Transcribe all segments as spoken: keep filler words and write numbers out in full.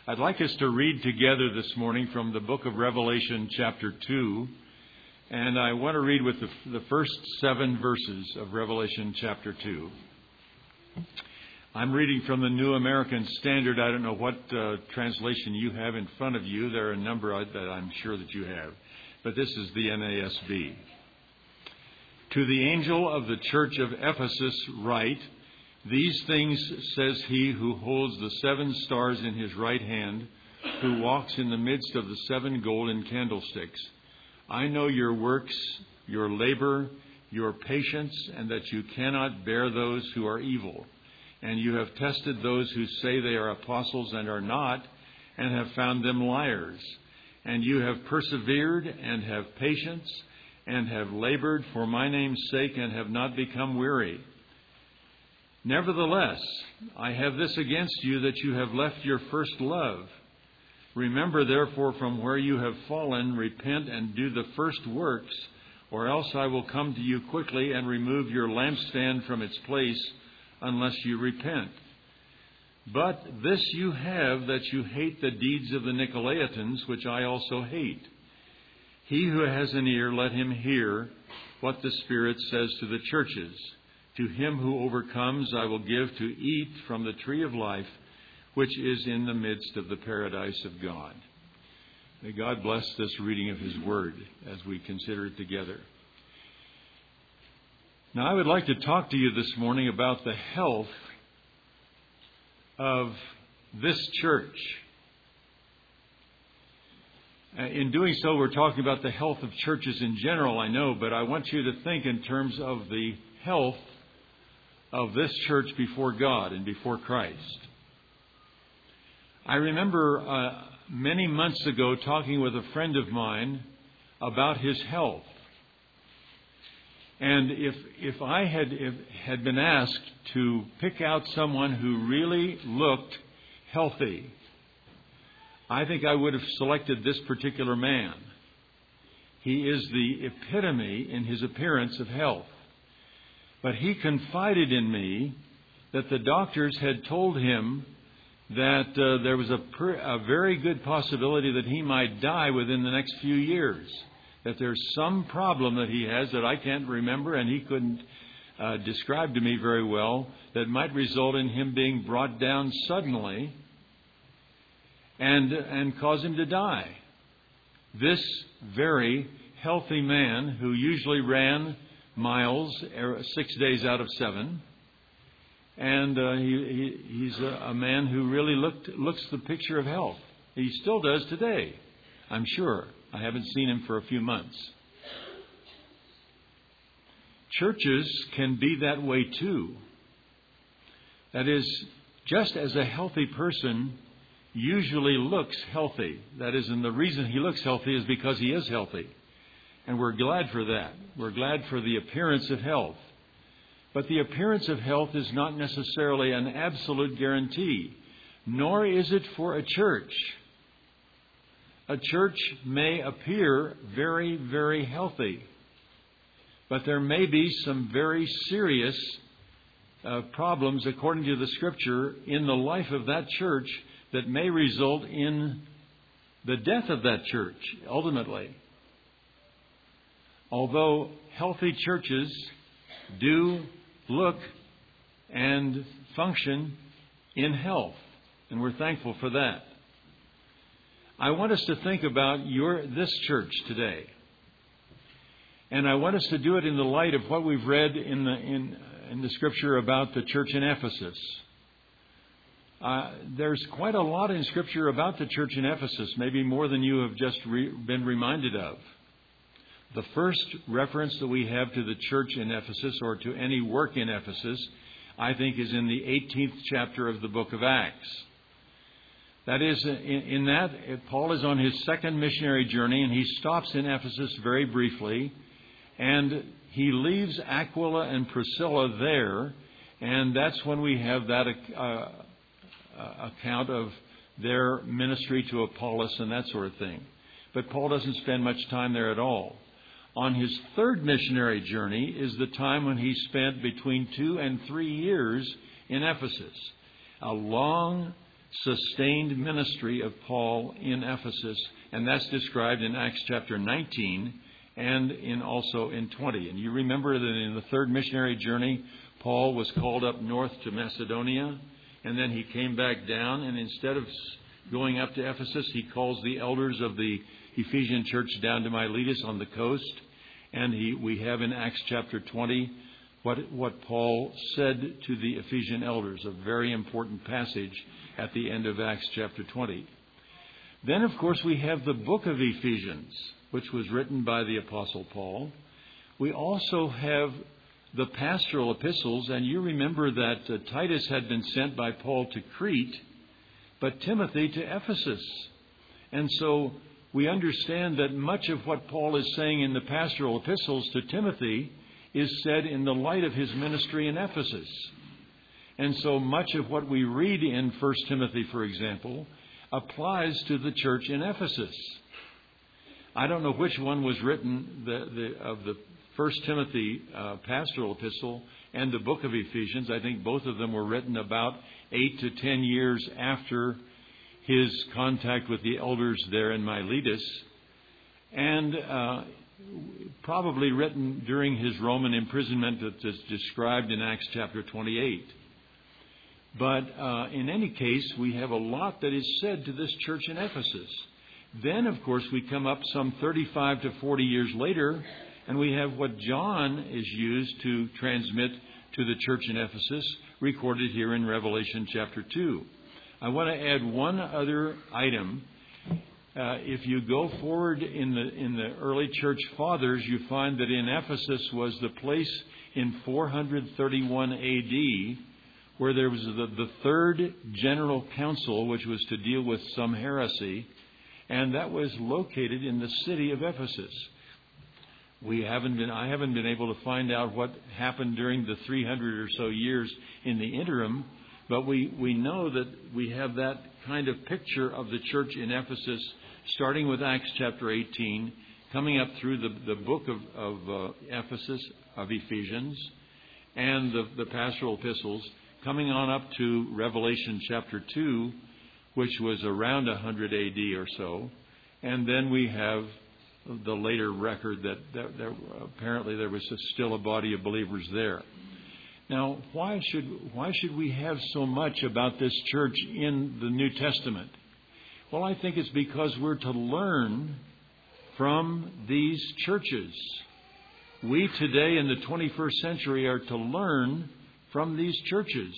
I'd like us to read together this morning from the book of Revelation chapter two. And I want to read with the, the first seven verses of Revelation chapter two. I'm reading from the New American Standard. I don't know what uh, translation you have in front of you. There are a number that I'm sure that you have. But this is the N A S B. To the angel of the church of Ephesus write, "These things says he who holds the seven stars in his right hand, who walks in the midst of the seven golden candlesticks. I know your works, your labor, your patience, and that you cannot bear those who are evil. And you have tested those who say they are apostles and are not, and have found them liars. And you have persevered and have patience, and have labored for my name's sake, and have not become weary. Nevertheless, I have this against you, that you have left your first love. Remember, therefore, from where you have fallen, repent and do the first works, or else I will come to you quickly and remove your lampstand from its place, unless you repent. But this you have, that you hate the deeds of the Nicolaitans, which I also hate. He who has an ear, let him hear what the Spirit says to the churches. To him who overcomes, I will give to eat from the tree of life, which is in the midst of the paradise of God." May God bless this reading of His Word as we consider it together. Now, I would like to talk to you this morning about the health of this church. In doing so, we're talking about the health of churches in general, I know, but I want you to think in terms of the health of this church before God and before Christ. I remember uh, many months ago talking with a friend of mine about his health. And if if I had if, had been asked to pick out someone who really looked healthy, I think I would have selected this particular man. He is the epitome in his appearance of health. But he confided in me that the doctors had told him that uh, there was a, per, a very good possibility that he might die within the next few years. That there's some problem that he has that I can't remember and he couldn't uh, describe to me very well, that might result in him being brought down suddenly and and cause him to die. This very healthy man, who usually ran miles six days out of seven, and uh, he, he he's a, a man who really looked looks the picture of health. He still does today, I'm sure. I haven't seen him for a few months. Churches can be that way too. That is, just as a healthy person usually looks healthy. That is, and the reason he looks healthy is because he is healthy. And we're glad for that. We're glad for the appearance of health. But the appearance of health is not necessarily an absolute guarantee, nor is it for a church. A church may appear very, very healthy, but there may be some very serious uh, problems, according to the Scripture, in the life of that church that may result in the death of that church, ultimately. Although healthy churches do look and function in health, and we're thankful for that. I want us to think about your this church today. And I want us to do it in the light of what we've read in the in, in the Scripture about the church in Ephesus. Uh, there's quite a lot in Scripture about the church in Ephesus, maybe more than you have just re- been reminded of. The first reference that we have to the church in Ephesus, or to any work in Ephesus, I think is in the eighteenth chapter of the book of Acts. That is, in, in that, Paul is on his second missionary journey, and he stops in Ephesus very briefly, and he leaves Aquila and Priscilla there, and that's when we have that uh, account of their ministry to Apollos and that sort of thing. But Paul doesn't spend much time there at all. On his third missionary journey is the time when he spent between two and three years in Ephesus. A long sustained ministry of Paul in Ephesus, and that's described in Acts chapter nineteen and in also in twenty. And you remember that in the third missionary journey, Paul was called up north to Macedonia, and then he came back down, and instead of going up to Ephesus, he calls the elders of the Ephesian church down to Miletus on the coast. And he, we have in Acts chapter twenty what, what Paul said to the Ephesian elders, a very important passage at the end of Acts chapter twenty. Then, of course, we have the book of Ephesians, which was written by the Apostle Paul. We also have the pastoral epistles, and you remember that uh, Titus had been sent by Paul to Crete, but Timothy to Ephesus. And so we understand that much of what Paul is saying in the pastoral epistles to Timothy is said in the light of his ministry in Ephesus. And so much of what we read in First Timothy, for example, applies to the church in Ephesus. I don't know which one was written the, the, of the First Timothy uh, pastoral epistle and the book of Ephesians. I think both of them were written about eight to ten years after his contact with the elders there in Miletus, and uh, probably written during his Roman imprisonment that is described in Acts chapter twenty-eight. But uh, in any case, we have a lot that is said to this church in Ephesus. Then, of course, we come up some thirty-five to forty years later, and we have what John is used to transmit to the church in Ephesus, recorded here in Revelation chapter two. I want to add one other item. Uh, if you go forward in the in the early church fathers, you find that in Ephesus was the place in four thirty-one A D where there was the, the third general council, which was to deal with some heresy, and that was located in the city of Ephesus. We haven't been I haven't been able to find out what happened during the three hundred or so years in the interim, but we, we know that we have that kind of picture of the church in Ephesus, starting with Acts chapter eighteen, coming up through the, the book of, of uh, Ephesus, of Ephesians, and the, the pastoral epistles, coming on up to Revelation chapter two, which was around one hundred A D or so. And then we have the later record that, that, that apparently there was a, still a body of believers there. Now, why should why should we have so much about this church in the New Testament? Well, I think it's because we're to learn from these churches. We today in the twenty-first century are to learn from these churches.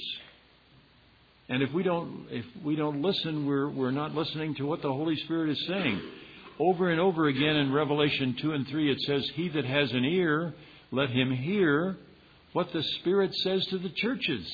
And if we don't if we don't listen, we're we're not listening to what the Holy Spirit is saying. Over and over again in Revelation two and three, it says, "He that has an ear, let him hear what the Spirit says to the churches."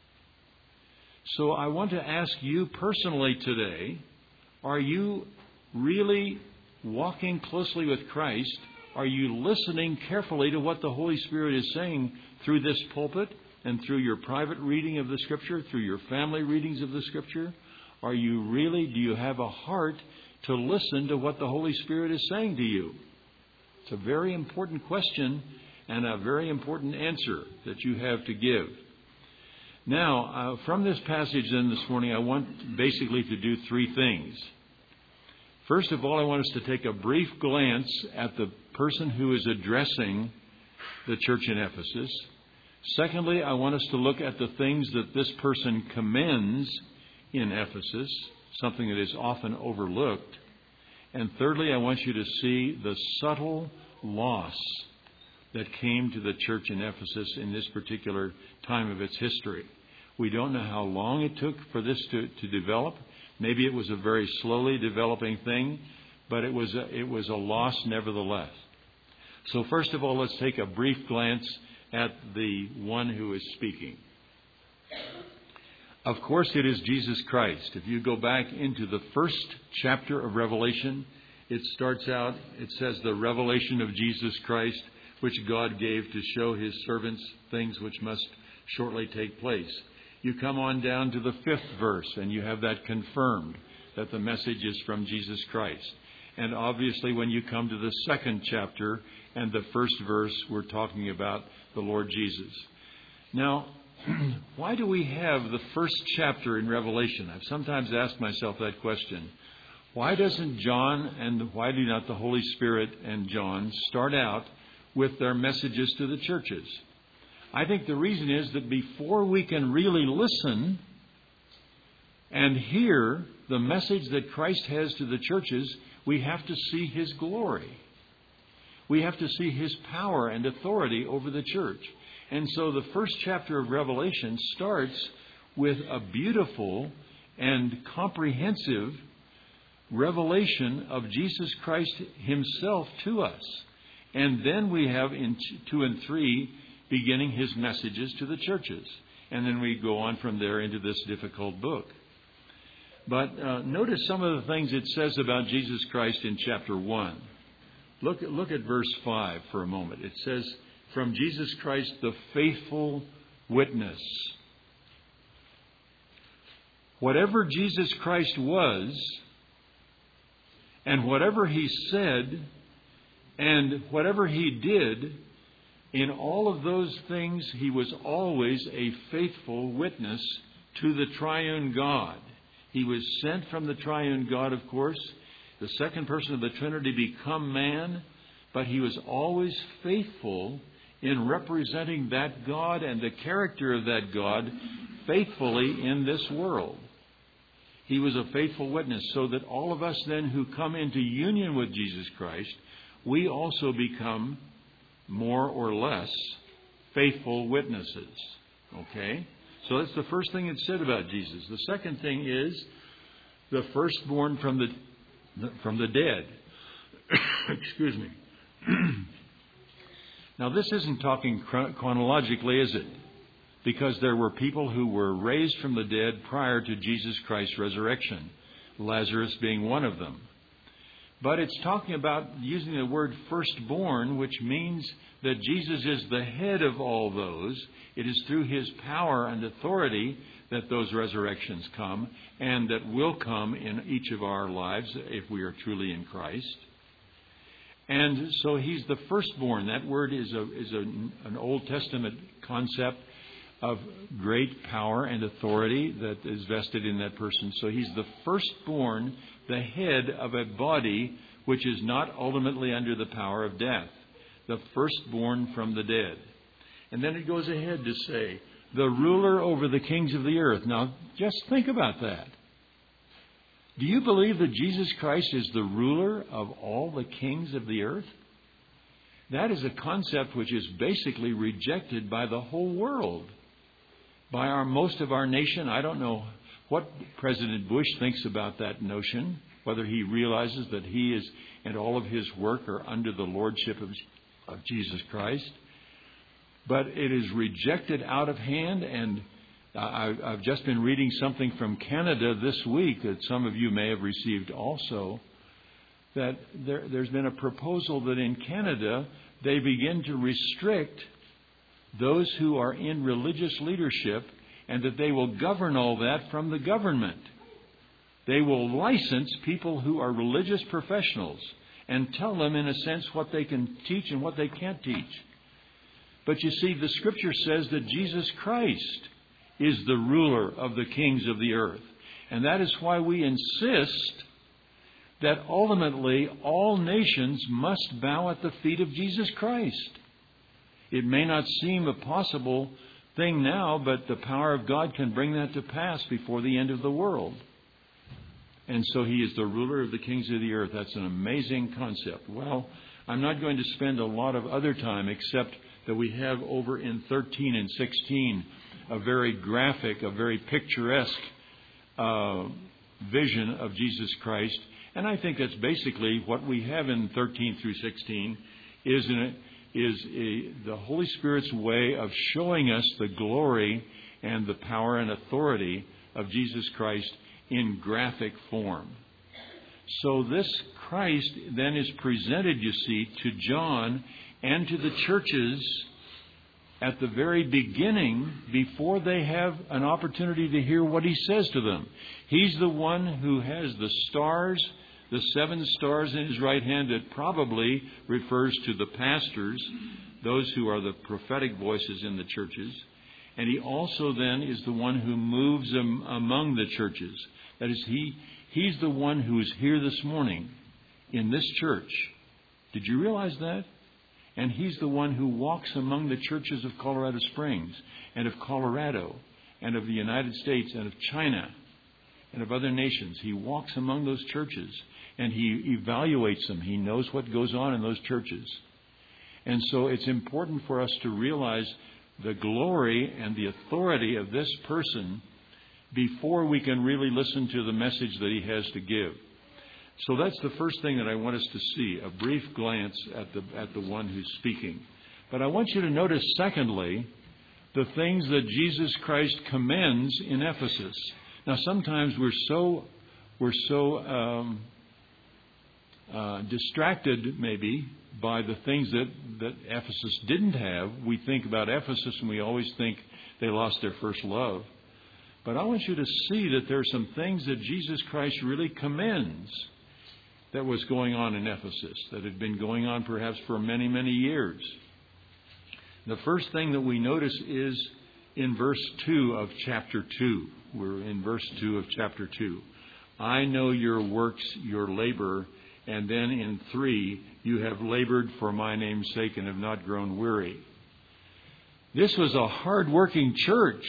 So I want to ask you personally today, are you really walking closely with Christ? Are you listening carefully to what the Holy Spirit is saying through this pulpit and through your private reading of the Scripture, through your family readings of the Scripture? Are you really, do you have a heart to listen to what the Holy Spirit is saying to you? It's a very important question and a very important answer that you have to give. Now, uh, from this passage then this morning, I want basically to do three things. First of all, I want us to take a brief glance at the person who is addressing the church in Ephesus. Secondly, I want us to look at the things that this person commends in Ephesus, something that is often overlooked. And thirdly, I want you to see the subtle loss that came to the church in Ephesus in this particular time of its history. We don't know how long it took for this to, to develop. Maybe it was a very slowly developing thing, but it was a, it was a loss nevertheless. So first of all, let's take a brief glance at the one who is speaking. Of course, it is Jesus Christ. If you go back into the first chapter of Revelation, it starts out, it says, the revelation of Jesus Christ, which God gave to show his servants things which must shortly take place. You come on down to the fifth verse, and you have that confirmed, that the message is from Jesus Christ. And obviously, when you come to the second chapter and the first verse, we're talking about the Lord Jesus. Now, why do we have the first chapter in Revelation? I've sometimes asked myself that question. Why doesn't John and why do not the Holy Spirit and John start out with their messages to the churches? I think the reason is that before we can really listen and hear the message that Christ has to the churches, we have to see His glory. We have to see His power and authority over the church. And so the first chapter of Revelation starts with a beautiful and comprehensive revelation of Jesus Christ Himself to us. And then we have in two and three beginning His messages to the churches. And then we go on from there into this difficult book. But uh, notice some of the things it says about Jesus Christ in chapter one. Look, look at verse five for a moment. It says, from Jesus Christ, the faithful witness. Whatever Jesus Christ was, and whatever He said, and whatever He did, in all of those things, He was always a faithful witness to the triune God. He was sent from the triune God, of course, the second person of the Trinity become man, but He was always faithful in representing that God and the character of that God faithfully in this world. He was a faithful witness, so that all of us then who come into union with Jesus Christ, we also become more or less faithful witnesses. Okay? So that's the first thing it's said about Jesus. The second thing is the firstborn from the from the dead. Excuse me. Now, this isn't talking chronologically, is it? Because there were people who were raised from the dead prior to Jesus Christ's resurrection, Lazarus being one of them. But it's talking about using the word firstborn, which means that Jesus is the head of all those. It is through His power and authority that those resurrections come, and that will come in each of our lives if we are truly in Christ. And so He's the firstborn. That word is a is a, an Old Testament concept of great power and authority that is vested in that person. So He's the firstborn, the head of a body which is not ultimately under the power of death. The firstborn from the dead. And then it goes ahead to say, the ruler over the kings of the earth. Now, just think about that. Do you believe that Jesus Christ is the ruler of all the kings of the earth? That is a concept which is basically rejected by the whole world. By our most of our nation. I don't know what President Bush thinks about that notion, whether he realizes that he is and all of his work are under the lordship of, of Jesus Christ. But it is rejected out of hand, and I, I've just been reading something from Canada this week that some of you may have received also, that there, there's been a proposal that in Canada they begin to restrict those who are in religious leadership, and that they will govern all that from the government. They will license people who are religious professionals and tell them, in a sense, what they can teach and what they can't teach. But you see, the Scripture says that Jesus Christ is the ruler of the kings of the earth. And that is why we insist that ultimately all nations must bow at the feet of Jesus Christ. It may not seem a possible thing now, but the power of God can bring that to pass before the end of the world. And so He is the ruler of the kings of the earth. That's an amazing concept. Well, I'm not going to spend a lot of other time except that we have over in thirteen and sixteen a very graphic, a very picturesque uh, vision of Jesus Christ. And I think that's basically what we have in thirteen through sixteen, isn't it? Is a, the Holy Spirit's way of showing us the glory and the power and authority of Jesus Christ in graphic form. So this Christ then is presented, you see, to John and to the churches at the very beginning before they have an opportunity to hear what He says to them. He's the one who has the stars, the seven stars in His right hand. That probably refers to the pastors, those who are the prophetic voices in the churches. And He also then is the one who moves am- among the churches. That is, He He's the one who is here this morning in this church. Did you realize that? And He's the one who walks among the churches of Colorado Springs and of Colorado and of the United States and of China and of other nations. He walks among those churches and He evaluates them. He knows what goes on in those churches. And so it's important for us to realize the glory and the authority of this person before we can really listen to the message that he has to give. So that's the first thing that I want us to see, a brief glance at the at the one who's speaking. But I want you to notice, secondly, the things that Jesus Christ commends in Ephesus. Now, sometimes we're so we're so um, uh, distracted, maybe, by the things that, that Ephesus didn't have. We think about Ephesus and we always think they lost their first love. But I want you to see that there are some things that Jesus Christ really commends that was going on in Ephesus, that had been going on perhaps for many, many years. The first thing that we notice is in verse two of chapter two. We're in verse two of chapter two. I know your works, your labor. And then in three, you have labored for my name's sake and have not grown weary. This was a hard-working church.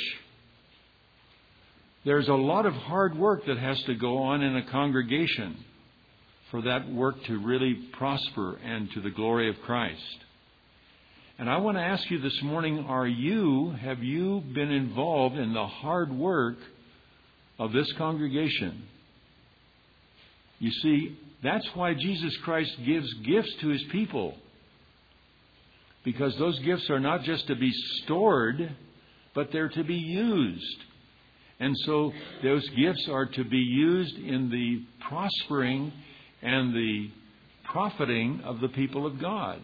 There's a lot of hard work that has to go on in a congregation for that work to really prosper and to the glory of Christ. And I want to ask you this morning, are you, have you been involved in the hard work of this congregation? You see, that's why Jesus Christ gives gifts to His people. Because those gifts are not just to be stored, but they're to be used. And so those gifts are to be used in the prospering and the profiting of the people of God.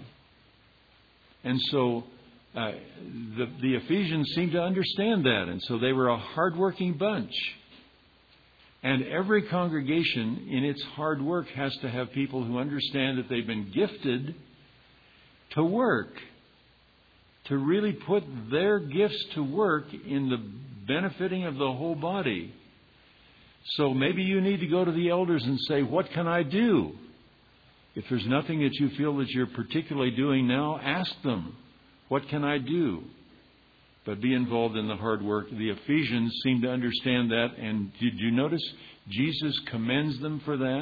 And so uh, the, the Ephesians seemed to understand that. And so they were a hardworking bunch. And every congregation in its hard work has to have people who understand that they've been gifted to work, to really put their gifts to work in the benefiting of the whole body. So maybe you need to go to the elders and say, what can I do? If there's nothing that you feel that you're particularly doing now, ask them, what can I do? But be involved in the hard work. The Ephesians seem to understand that. And did you notice Jesus commends them for that?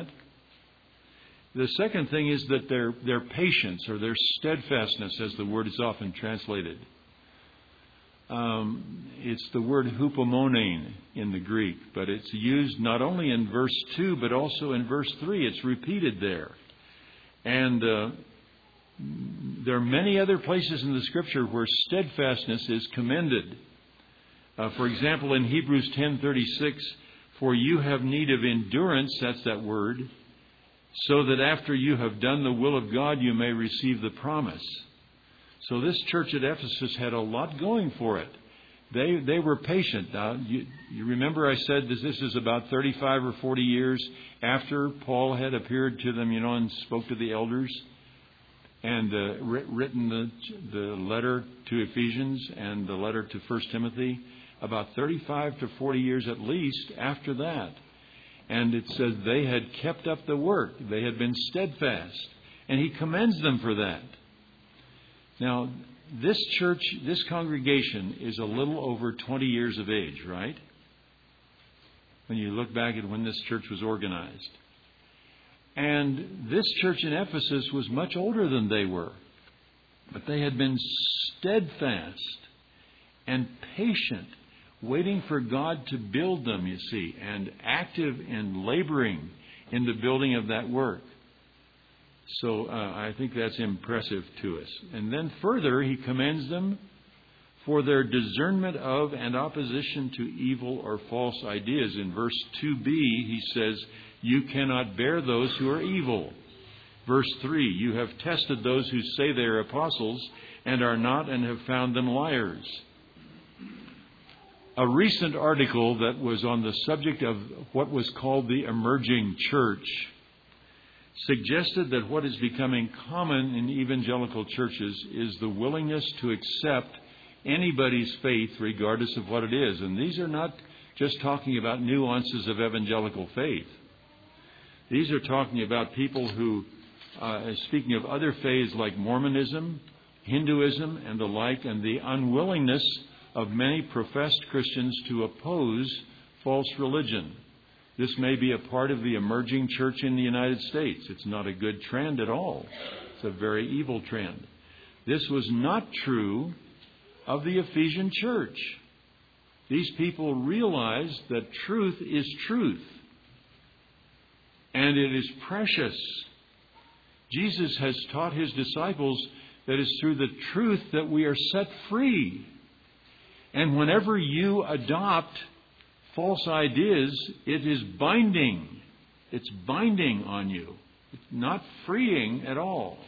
The second thing is that their, their patience or their steadfastness, as the word is often translated. Um, it's the word hupomonein in the Greek, but it's used not only in verse two, but also in verse three. It's repeated there. And uh, there are many other places in the Scripture where steadfastness is commended. Uh, for example, in Hebrews ten thirty-six, for you have need of endurance, that's that word, so that after you have done the will of God, you may receive the promise. So this church at Ephesus had a lot going for it. They they were patient. Now, you, you remember I said that this is about thirty-five or forty years after Paul had appeared to them, you know, and spoke to the elders and uh, written the, the letter to Ephesians and the letter to First Timothy, about thirty-five to forty years at least after that. And it says they had kept up the work. They had been steadfast. And he commends them for that. Now, this church, this congregation is a little over twenty years of age, right? When you look back at when this church was organized. And this church in Ephesus was much older than they were. But they had been steadfast and patient, waiting for God to build them, you see, and active and laboring in the building of that work. So uh, I think that's impressive to us. And then further, he commends them for their discernment of and opposition to evil or false ideas. In verse two b, he says, you cannot bear those who are evil. Verse three, you have tested those who say they are apostles and are not, and have found them liars. A recent article that was on the subject of what was called the emerging church suggested that what is becoming common in evangelical churches is the willingness to accept anybody's faith regardless of what it is. And these are not just talking about nuances of evangelical faith. These are talking about people who, uh, speaking of other faiths like Mormonism, Hinduism, and the like, and the unwillingness of many professed Christians to oppose false religion. This may be a part of the emerging church in the United States. It's not a good trend at all. It's a very evil trend. This was not true of the Ephesian church. These people realized that truth is truth, and it is precious. Jesus has taught his disciples that it's through the truth that we are set free. And whenever you adopt false ideas, it is binding. It's binding on you. It's not freeing at all.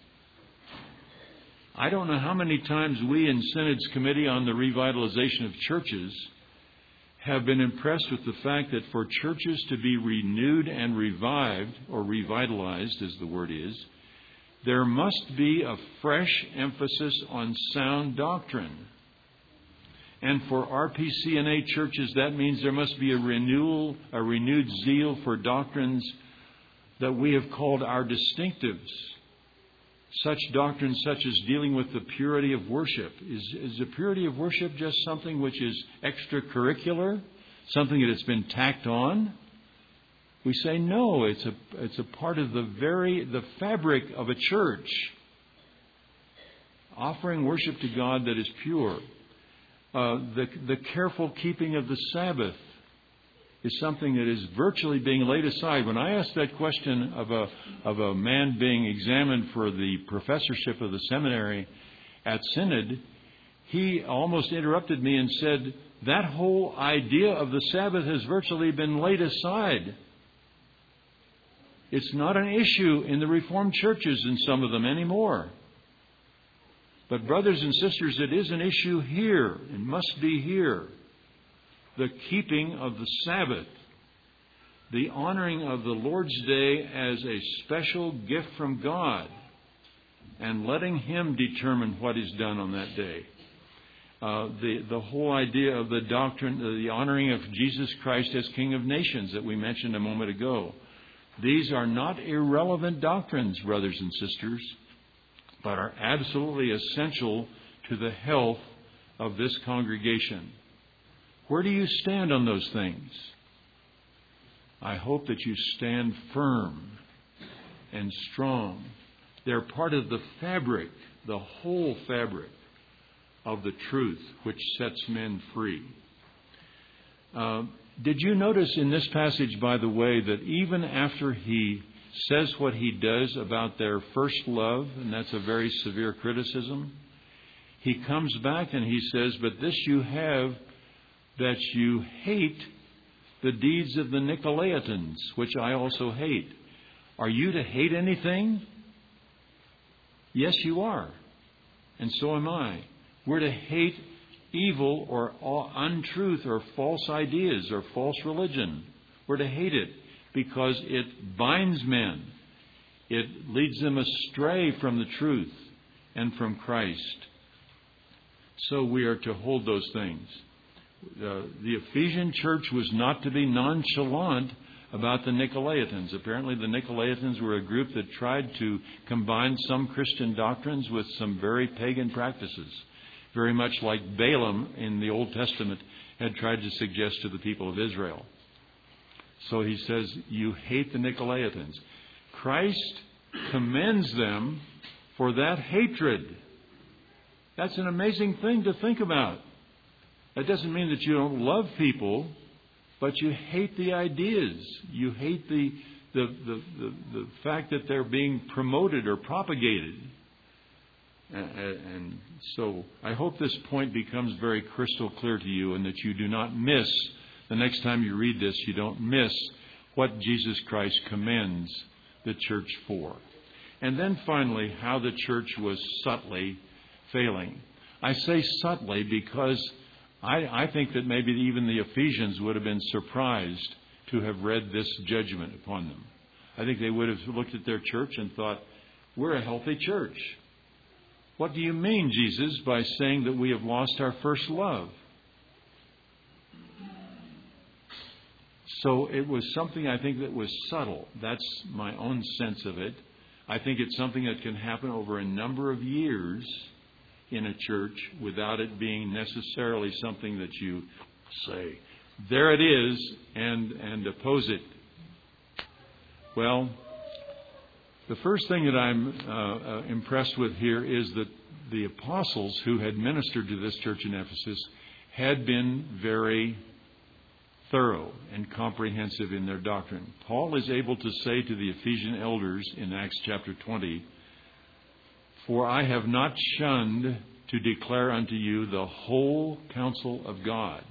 I don't know how many times we in Synod's Committee on the Revitalization of Churches have been impressed with the fact that for churches to be renewed and revived, or revitalized as the word is, there must be a fresh emphasis on sound doctrine. And for R P C N A churches, that means there must be a renewal, a renewed zeal for doctrines that we have called our distinctives. Such doctrines such as dealing with the purity of worship. Is, is the purity of worship just something which is extracurricular? Something that has been tacked on? We say no, it's a, it's a part of the very, the fabric of a church. Offering worship to God that is pure. Uh, the, the careful keeping of the Sabbath is something that is virtually being laid aside. When I asked that question of a of a man being examined for the professorship of the seminary at Synod, he almost interrupted me and said, that whole idea of the Sabbath has virtually been laid aside. It's not an issue in the Reformed churches in some of them anymore. But brothers and sisters, it is an issue here. It must be here. The keeping of the Sabbath. The honoring of the Lord's Day as a special gift from God. And letting Him determine what is done on that day. Uh, the, the whole idea of the doctrine, the honoring of Jesus Christ as King of Nations that we mentioned a moment ago. These are not irrelevant doctrines, brothers and sisters, but are absolutely essential to the health of this congregation. Where do you stand on those things? I hope that you stand firm and strong. They're part of the fabric, the whole fabric of the truth which sets men free. Uh, did you notice in this passage, by the way, that even after he says what he does about their first love, and that's a very severe criticism, he comes back and he says, but this you have, that you hate the deeds of the Nicolaitans, which I also hate. Are you to hate anything? Yes, you are. And so am I. We're to hate evil or untruth or false ideas or false religion. We're to hate it because it binds men. It leads them astray from the truth and from Christ. So we are to hold those things. Uh, the Ephesian church was not to be nonchalant about the Nicolaitans. Apparently the Nicolaitans were a group that tried to combine some Christian doctrines with some very pagan practices. Very much like Balaam in the Old Testament had tried to suggest to the people of Israel. So he says, you hate the Nicolaitans. Christ commends them for that hatred. That's an amazing thing to think about. That doesn't mean that you don't love people, but you hate the ideas. You hate the the, the, the, the fact that they're being promoted or propagated. And so I hope this point becomes very crystal clear to you and that you do not miss, the next time you read this, you don't miss what Jesus Christ commends the church for. And then finally, how the church was subtly failing. I say subtly because I, I think that maybe even the Ephesians would have been surprised to have read this judgment upon them. I think they would have looked at their church and thought, we're a healthy church. What do you mean, Jesus, by saying that we have lost our first love? So it was something, I think, that was subtle. That's my own sense of it. I think it's something that can happen over a number of years in a church without it being necessarily something that you say, there it is, and, and oppose it. Well, the first thing that I'm uh, uh, impressed with here is that the apostles who had ministered to this church in Ephesus had been very thorough and comprehensive in their doctrine. Paul is able to say to the Ephesian elders in Acts chapter twenty, "For I have not shunned to declare unto you the whole counsel of God."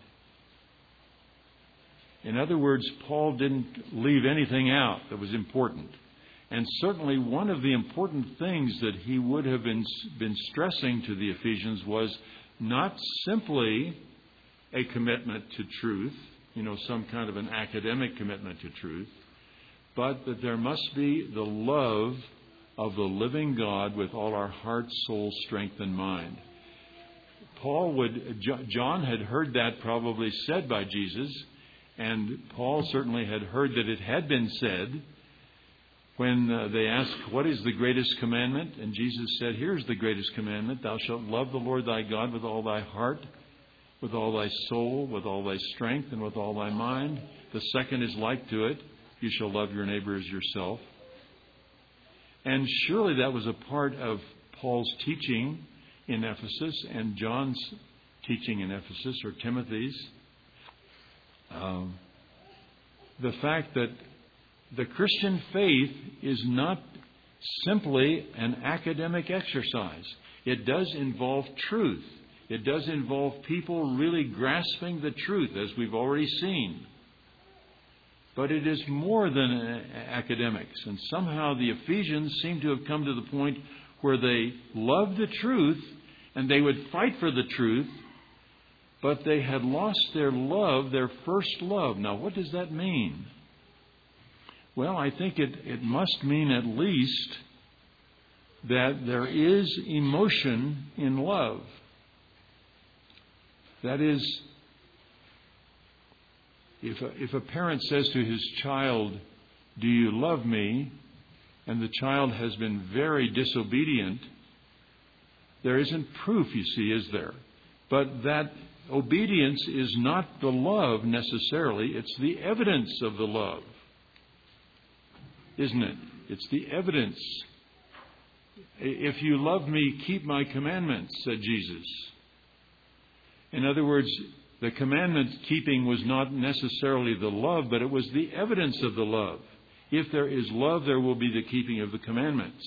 In other words, Paul didn't leave anything out that was important. And certainly one of the important things that he would have been, been stressing to the Ephesians was not simply a commitment to truth, you know, some kind of an academic commitment to truth, but that there must be the love of the living God with all our heart, soul, strength, and mind. Paul would, John had heard that probably said by Jesus, and Paul certainly had heard that it had been said when uh, they asked, "What is the greatest commandment?" And Jesus said, "Here's the greatest commandment. Thou shalt love the Lord thy God with all thy heart, with all thy soul, with all thy strength, and with all thy mind. The second is like to it. You shall love your neighbor as yourself." And surely that was a part of Paul's teaching in Ephesus and John's teaching in Ephesus, or Timothy's. Um, the fact that the Christian faith is not simply an academic exercise. It does involve truth. It does involve people really grasping the truth, as we've already seen. But it is more than academics. And somehow the Ephesians seem to have come to the point where they loved the truth and they would fight for the truth, but they had lost their love, their first love. Now, what does that mean? Well, I think it, it must mean at least that there is emotion in love. That is, if a, if a parent says to his child, "Do you love me?" and the child has been very disobedient, there isn't proof, you see, is there? But that obedience is not the love necessarily. It's the evidence of the love. Isn't it? It's the evidence. "If you love me, keep my commandments," said Jesus. In other words, the commandment keeping was not necessarily the love, but it was the evidence of the love. If there is love, there will be the keeping of the commandments.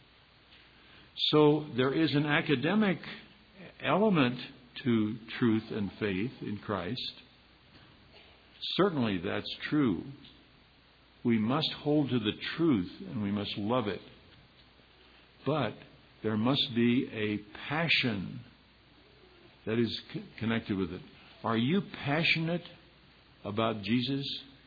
So there is an academic element to truth and faith in Christ. Certainly that's true. We must hold to the truth and we must love it. But there must be a passion that is c- connected with it. Are you passionate about Jesus?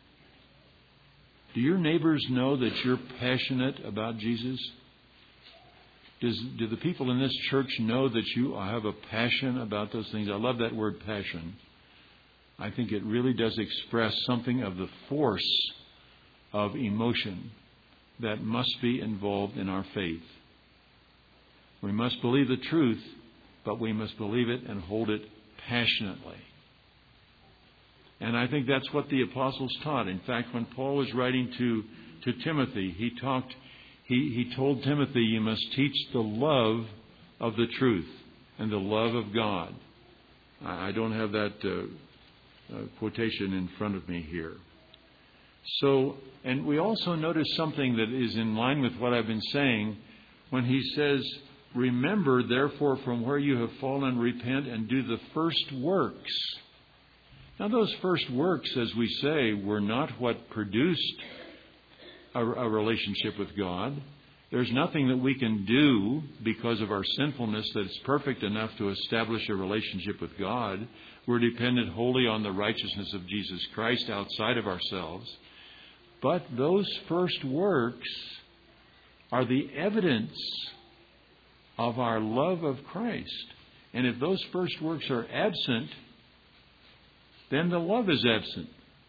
Do your neighbors know that you're passionate about Jesus? Does, do the people in this church know that you have a passion about those things? I love that word, passion. I think it really does express something of the force of emotion that must be involved in our faith. We must believe the truth, but we must believe it and hold it passionately. And I think that's what the apostles taught. In fact, when Paul was writing to, to Timothy, he talked, he, he told Timothy, "You must teach the love of the truth and the love of God." I, I don't have that uh, uh, quotation in front of me here. So, and we also notice something that is in line with what I've been saying when he says, "Remember, therefore, from where you have fallen, repent and do the first works." Now, those first works, as we say, were not what produced a, a relationship with God. There's nothing that we can do because of our sinfulness that is perfect enough to establish a relationship with God. We're dependent wholly on the righteousness of Jesus Christ outside of ourselves. But those first works are the evidence of our love of Christ. And if those first works are absent, then the love is absent.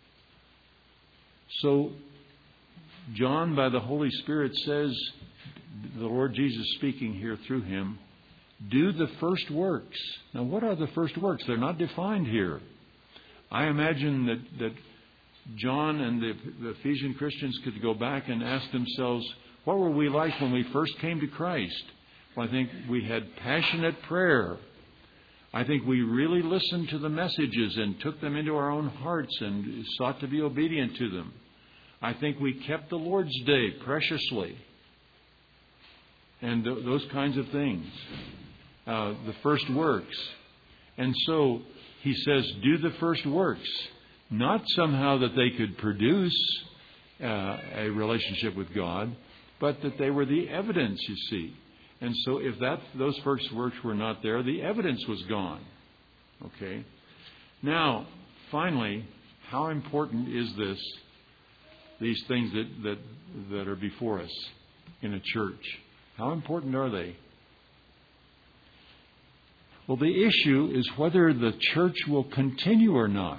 So, John, by the Holy Spirit, says, the Lord Jesus speaking here through him, do the first works. Now, what are the first works? They're not defined here. I imagine that, that John and the, the Ephesian Christians could go back and ask themselves, what were we like when we first came to Christ? Well, I think we had passionate prayer. I think we really listened to the messages and took them into our own hearts and sought to be obedient to them. I think we kept the Lord's Day preciously. And th- those kinds of things. Uh, the first works. And so he says, do the first works. Not somehow that they could produce uh, a relationship with God, but that they were the evidence, you see. And so if that those first works were not there, the evidence was gone. Okay? Now, finally, how important is this, these things that, that, that are before us in a church? How important are they? Well, the issue is whether the church will continue or not.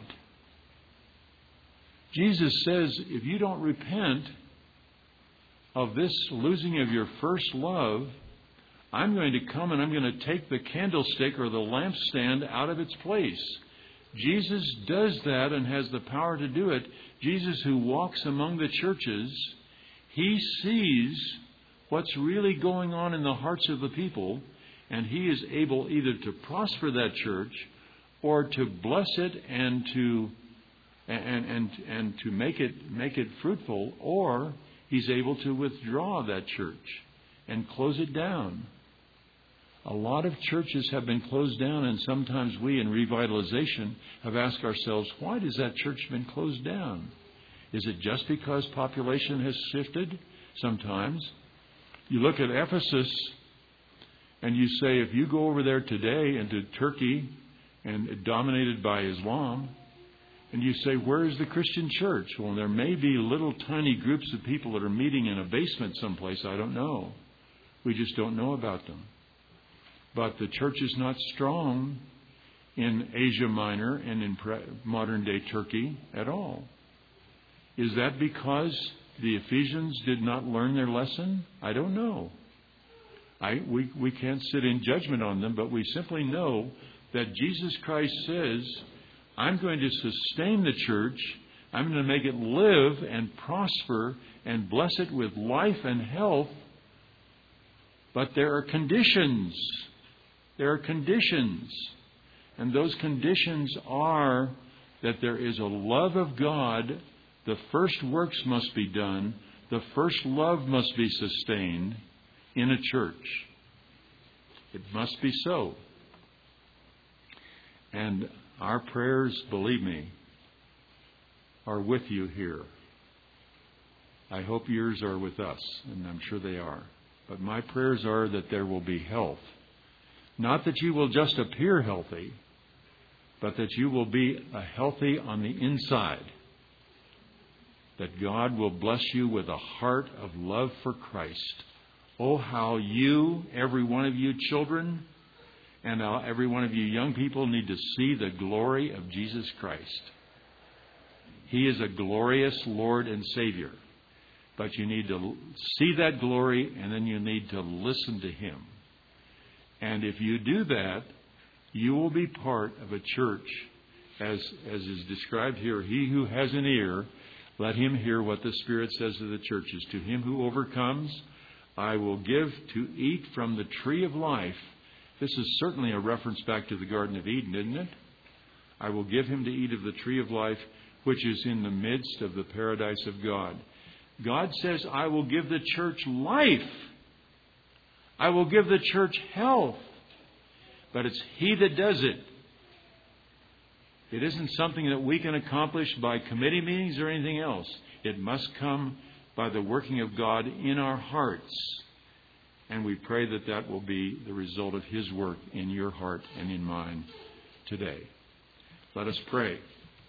Jesus says, if you don't repent of this losing of your first love, I'm going to come and I'm going to take the candlestick or the lampstand out of its place. Jesus does that and has the power to do it. Jesus, who walks among the churches, he sees what's really going on in the hearts of the people, and he is able either to prosper that church or to bless it and to and and and to make it make it fruitful, or he's able to withdraw that church and close it down. A lot of churches have been closed down, and sometimes we in revitalization have asked ourselves, why has that church been closed down? Is it just because population has shifted? Sometimes. You look at Ephesus and you say, if you go over there today into Turkey and dominated by Islam, and you say, where is the Christian church? Well, there may be little tiny groups of people that are meeting in a basement someplace. I don't know. We just don't know about them. But the church is not strong in Asia Minor and in modern day Turkey at all. Is that because the Ephesians did not learn their lesson? I don't know. I, we, we can't sit in judgment on them, but we simply know that Jesus Christ says, I'm going to sustain the church. I'm going to make it live and prosper and bless it with life and health. But there are conditions. There are conditions. And those conditions are that there is a love of God. The first works must be done. The first love must be sustained in a church. It must be so. And our prayers, believe me, are with you here. I hope yours are with us, and I'm sure they are. But my prayers are that there will be health. Not that you will just appear healthy, but that you will be a healthy on the inside. That God will bless you with a heart of love for Christ. Oh, how you, every one of you children, and every one of you young people need to see the glory of Jesus Christ. He is a glorious Lord and Savior. But you need to see that glory, and then you need to listen to Him. And if you do that, you will be part of a church, as, as is described here. He who has an ear, let him hear what the Spirit says to the churches. To him who overcomes, I will give to eat from the tree of life. This is certainly a reference back to the Garden of Eden, isn't it? I will give him to eat of the tree of life, which is in the midst of the paradise of God. God says, I will give the church life. I will give the church health. But it's He that does it. It isn't something that we can accomplish by committee meetings or anything else. It must come by the working of God in our hearts. And we pray that that will be the result of His work in your heart and in mine today. Let us pray.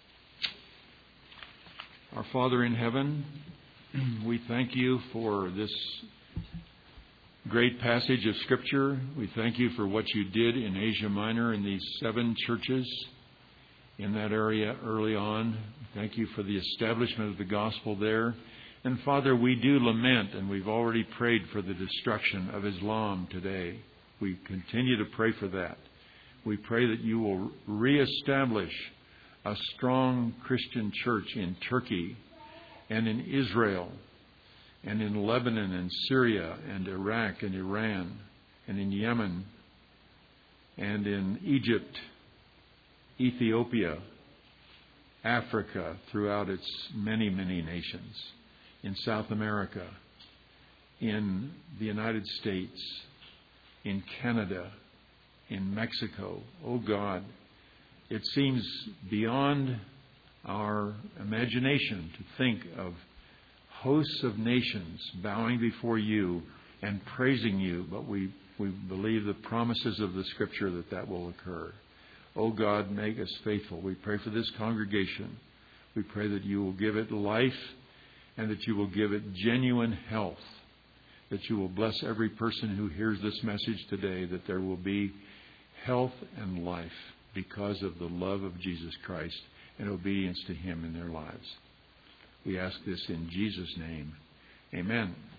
Our Father in heaven, we thank You for this great passage of Scripture. We thank you for what you did in Asia Minor in these seven churches in that area early on. Thank you for the establishment of the gospel there. And Father, we do lament, and we've already prayed for the destruction of Islam today. We continue to pray for that. We pray that you will reestablish a strong Christian church in Turkey and in Israel and in Lebanon and Syria and Iraq and Iran and in Yemen and in Egypt, Ethiopia, Africa, throughout its many, many nations, in South America, in the United States, in Canada, in Mexico. Oh God, it seems beyond our imagination to think of hosts of nations bowing before you and praising you, but we, we believe the promises of the Scripture that that will occur. Oh God, make us faithful. We pray for this congregation. We pray that you will give it life and that you will give it genuine health, that you will bless every person who hears this message today, that there will be health and life because of the love of Jesus Christ and obedience to Him in their lives. We ask this in Jesus' name. Amen.